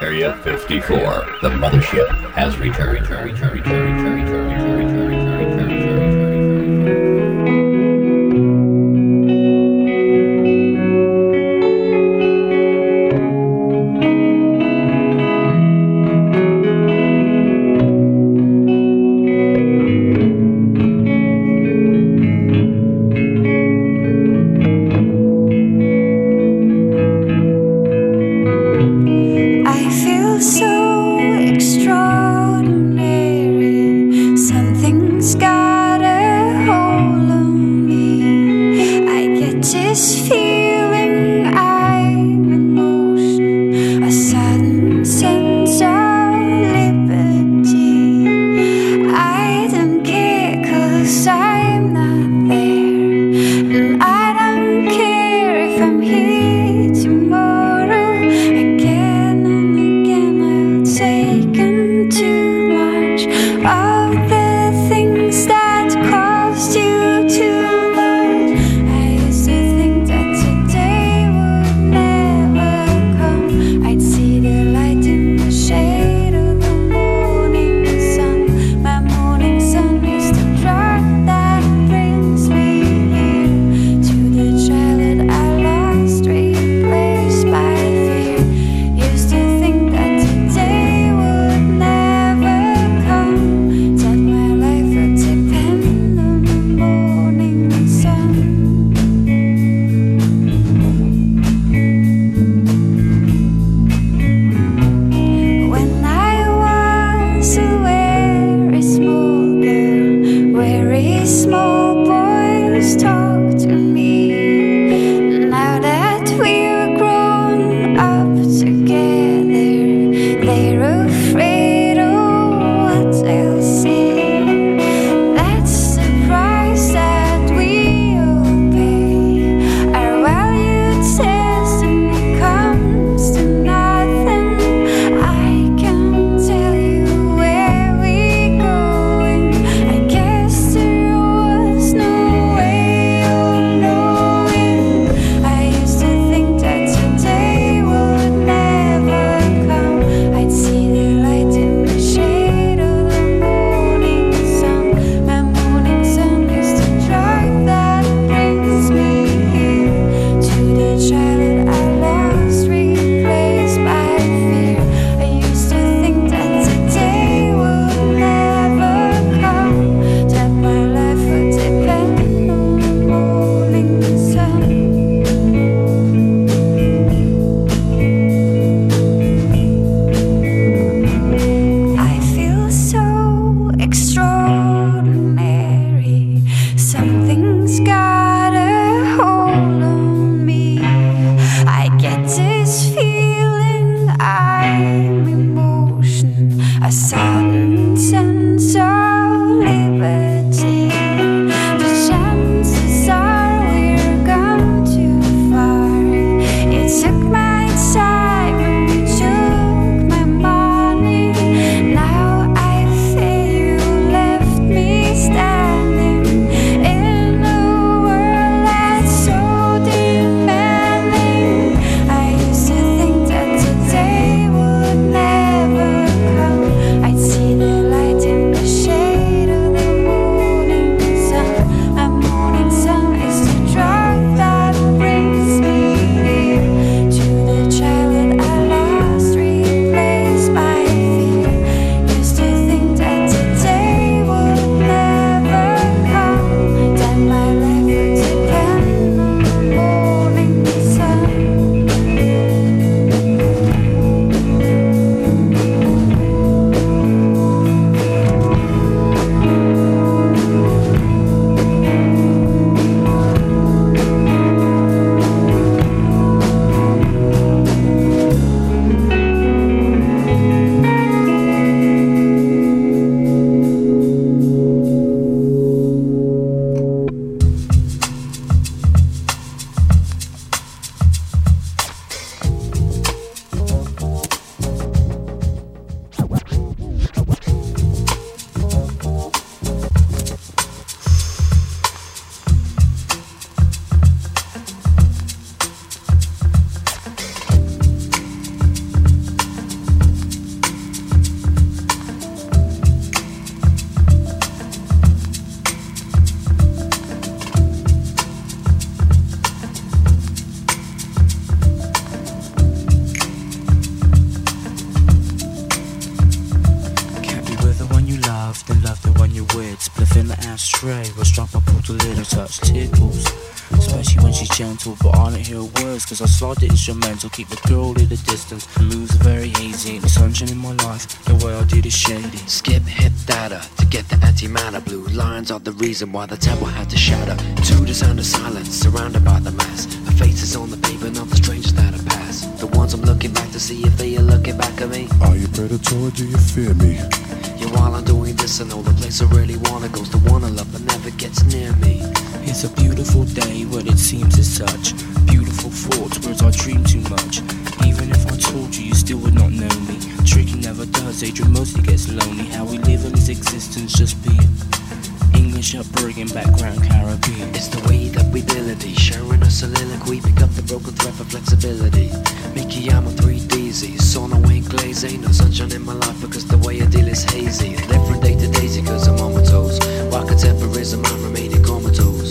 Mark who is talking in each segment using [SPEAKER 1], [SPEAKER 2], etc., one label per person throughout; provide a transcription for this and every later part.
[SPEAKER 1] Area 54, the mothership has returned.
[SPEAKER 2] Today ashtray. Was drop, I put a little touch, tickles. Especially when she's gentle, but I don't hear words, cause I slide the instrumental, keep the girl at a distance. The moves are very hazy, the sunshine in my life, the way I did is shady.
[SPEAKER 3] Skip hip data to get the antimatter. Blue lines are the reason why the temple had to shatter. To the sound of silence, surrounded by the mass. The faces on the pavement of the strangers that have passed. The ones I'm looking back to see if they are looking back at me.
[SPEAKER 4] Are you predatory, do you fear me?
[SPEAKER 3] Yeah, while I'm doing this, I know the place I really wanna go's the one I love but never gets near me.
[SPEAKER 2] It's a beautiful day, well it seems as such. Beautiful thoughts, words I dream too much. Even if I told you, you still would not know me. Tricky never does, Adrian mostly gets lonely. How we live in this existence, just being English upbringing, background Caribbean.
[SPEAKER 3] It's the way that we ability, sharing a soliloquy. Pick up the broken thread for flexibility. Mickey, I'm a 3DZ, sono ain't glaze. Ain't no sunshine in my life because the way I deal is hazy. Live from day to daisy cause I'm on my toes. While contemporism, I'm remaining comatose.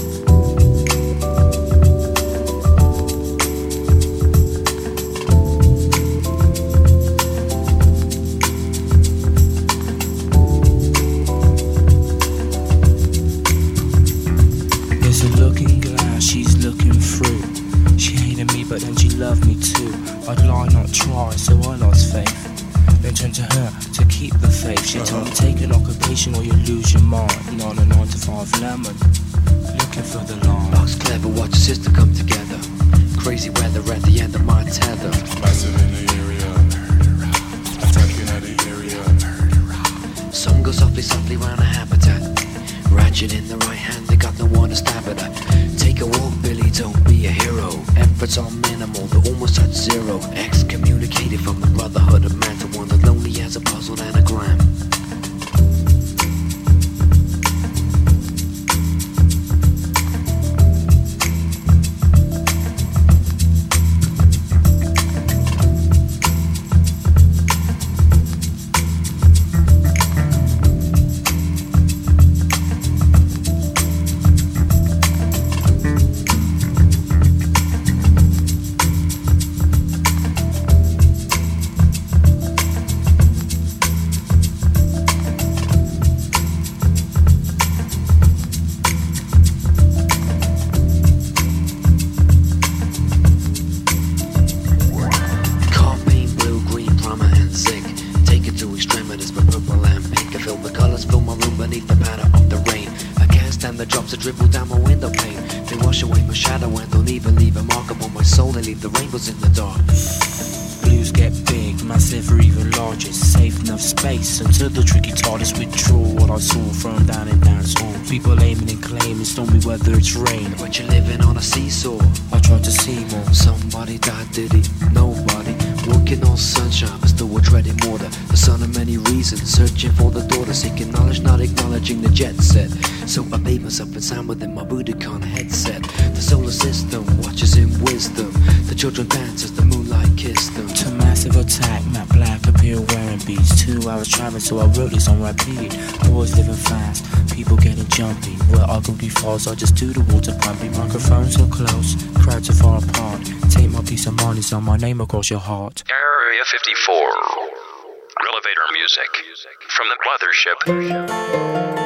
[SPEAKER 2] There's a looking glass she's looking through. She hated me but then she loved me too. I'd lie not try so I lost faith. Then turned to her to keep the faith. She told me take an occupation or you lose your mind. Not a 9 to 5 lemon, looking for the line.
[SPEAKER 3] Box clever, watch your sister come together. Crazy weather at the end of my tether.
[SPEAKER 4] Massive in the area, attacking at the area.
[SPEAKER 3] Some go softly, softly round a habitat. Ratchet in the right hand, they got no one to stab at her. Take a walk, Billy, don't be a hero. Efforts are minimal, they're almost at zero. Excommunicated from the brotherhood of man to one that lonely as a puzzled anagram. Dribble down my window pane. They wash away my shadow and don't even leave a mark upon my soul. They leave the rainbows in the dark.
[SPEAKER 2] Blues get big, massive or even larger. Safe enough space until the tricky TARDIS withdraw. What I saw thrown down in dance hall. People aiming and claiming stormy weather, it's rain.
[SPEAKER 3] But you're living on a seesaw.
[SPEAKER 2] I tried to see more.
[SPEAKER 3] Somebody died, did he? Nobody. Walking on sunshine, but still we're treading water. The son of many reasons, searching for the daughter. Seeking knowledge, not acknowledging the jet set. So I bathe myself in sound within my Budokan headset. The solar system watches in wisdom. The children dance as the moonlight kissed them.
[SPEAKER 2] To massive attack, Matt Black appear wearing beats. 2 hours traveling, so I wrote this on repeat. Boys living fast, people getting jumpy. Where I could be false, I just do the water pumping. Microphones are close, crowds are far apart. Take my peace of mind, it's on my name across your heart.
[SPEAKER 5] Area 54. Elevator music from the mothership.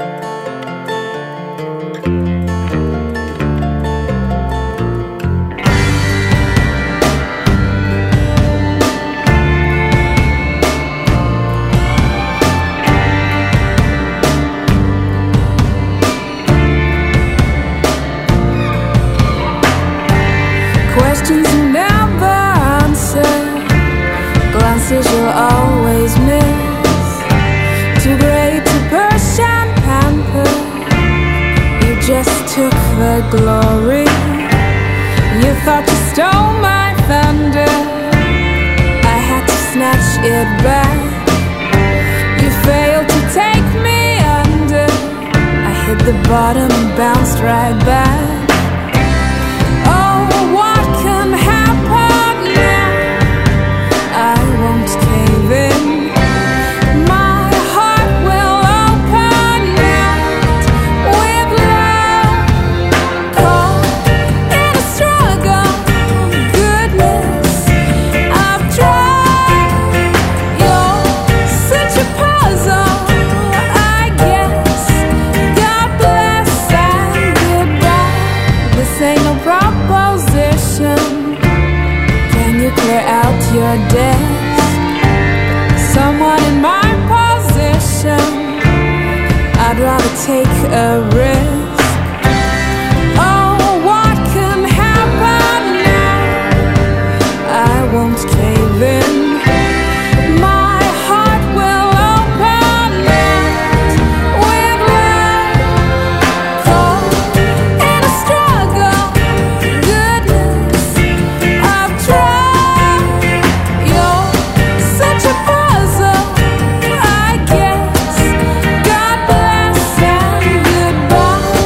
[SPEAKER 6] Questions you never answer, glances you'll always miss. Too great to push and pamper, you just took the glory. You thought you stole my thunder, I had to snatch it back. You failed to take me under, I hit the bottom and bounced right back.
[SPEAKER 7] Puzzle, I guess.
[SPEAKER 6] position. Can you clear out your desk? Someone in my position, I'd rather take a risk. Oh, what can happen now? I won't cave in. My heart will open it with love. Caught in a struggle, goodness, I've tried. You're such a puzzle, I guess. God bless and goodbye.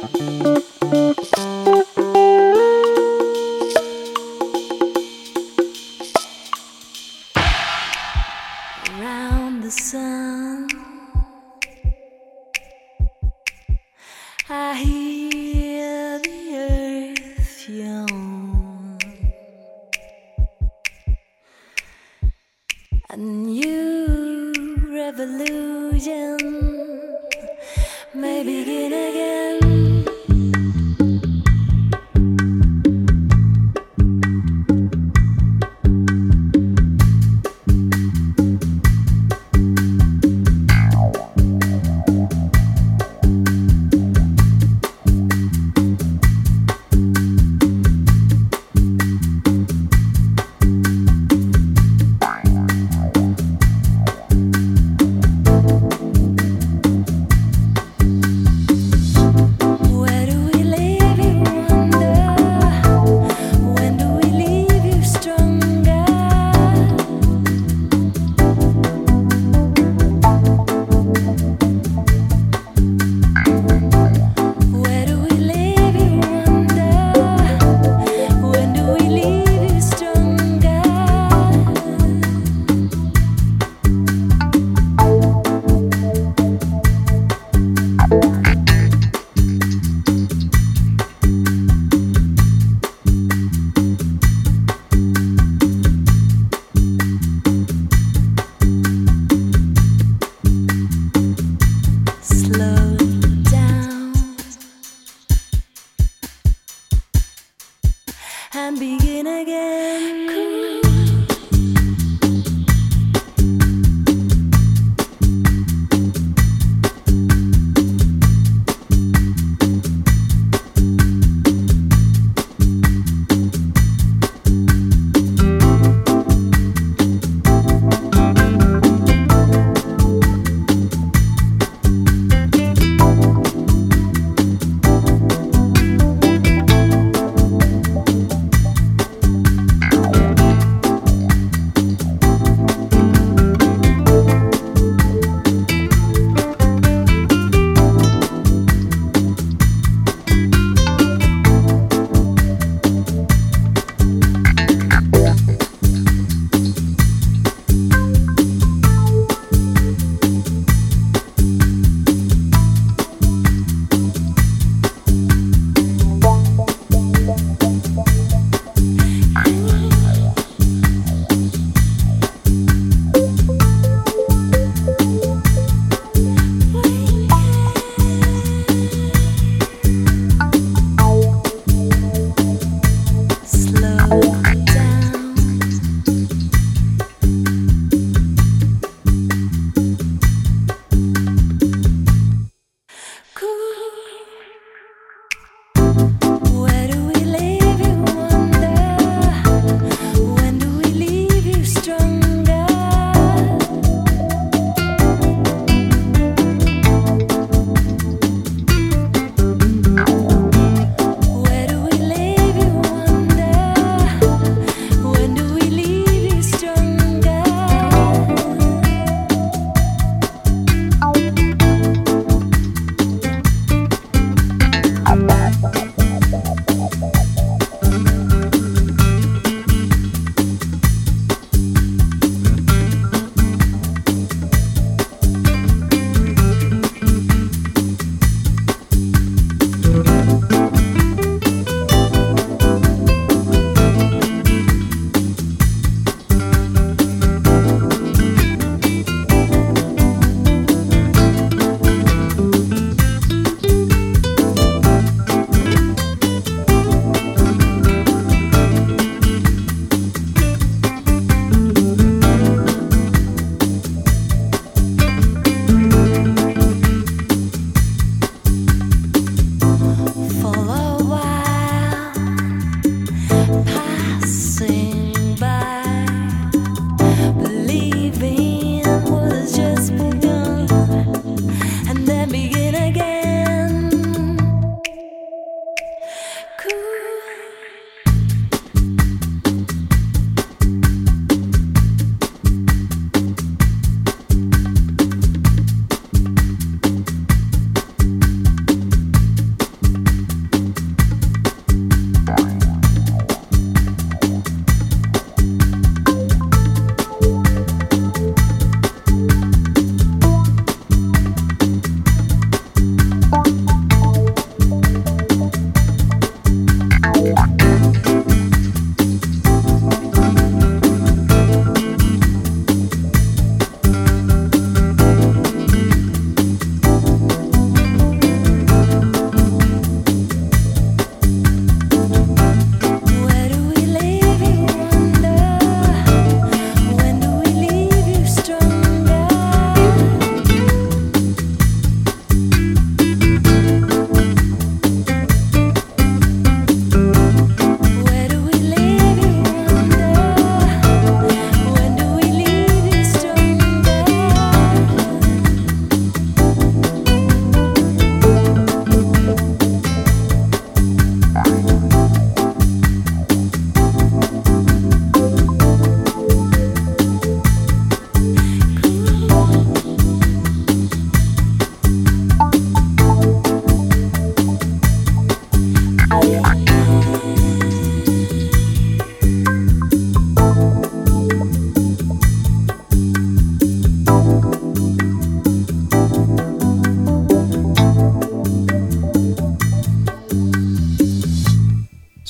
[SPEAKER 6] Around the sun, I hear the earth yawn, a new revolution may begin again. And begin again.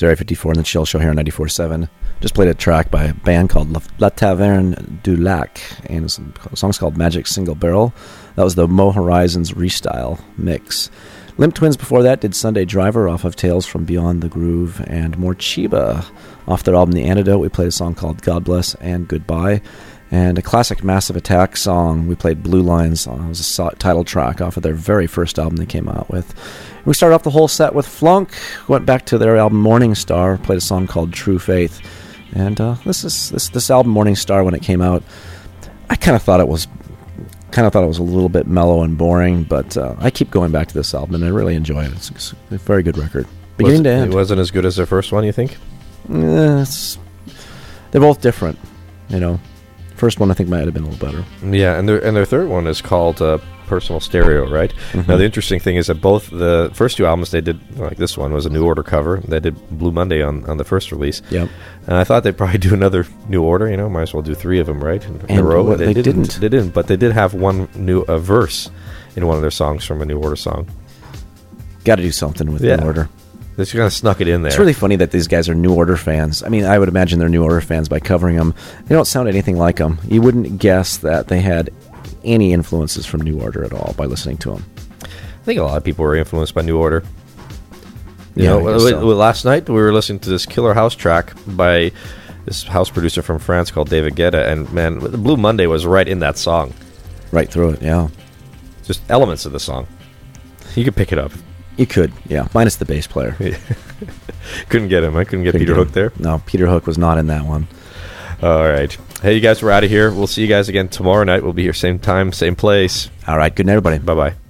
[SPEAKER 7] Area 54 and the Chill Show here on 94.7. Just played a track by a band called La Taverne du Lac, and the song's called Magic Single Barrel. That was the Mo Horizons Restyle mix. Limp Twins before that did Sunday Driver off of Tales from Beyond the Groove, and Morcheeba off their album The Antidote. We played a song called God Bless and Goodbye. And a classic Massive Attack song, we played Blue Lines. It was a title track off of their very first album they came out with. We started off the whole set with Flunk, went back to their album Morning Star, played a song called True Faith. And this album Morning Star, when it came out, I kind of thought it was a little bit mellow and boring, but I keep going back to this album and I really enjoy it. It's a very good record, beginning to end.
[SPEAKER 8] It wasn't as good as their first one, you think?
[SPEAKER 7] They're both different, you know. First one I think might have been a little better.
[SPEAKER 8] Yeah, and their third one is called Personal Stereo, right? Mm-hmm. Now the interesting thing is that both the first two albums they did, like this one was a New Order cover. They did Blue Monday on the first release.
[SPEAKER 7] Yep.
[SPEAKER 8] And I thought they'd probably do another New Order. You know, might as well do 3 of them, right? In a row.
[SPEAKER 7] They didn't.
[SPEAKER 8] They didn't, but they did have one new verse in one of their songs from a New Order song.
[SPEAKER 7] Got to do something with New Order.
[SPEAKER 8] They just kind of snuck it in there.
[SPEAKER 7] It's really funny that these guys are New Order fans. I mean, I would imagine they're New Order fans by covering them. They don't sound anything like them. You wouldn't guess that they had any influences from New Order at all by listening to them.
[SPEAKER 8] I think a lot of people were influenced by New Order. You know, last night we were listening to this killer house track by this house producer from France called David Guetta, and man, Blue Monday was right in that song.
[SPEAKER 7] Right through it, yeah.
[SPEAKER 8] Just elements of the song. You could pick it up.
[SPEAKER 7] You could, yeah. Minus the bass player.
[SPEAKER 8] Couldn't get him. I couldn't get Peter Hook there.
[SPEAKER 7] No, Peter Hook was not in that one.
[SPEAKER 8] All right. Hey, you guys, we're out of here. We'll see you guys again tomorrow night. We'll be here same time, same place.
[SPEAKER 7] All right. Good night, everybody.
[SPEAKER 8] Bye-bye.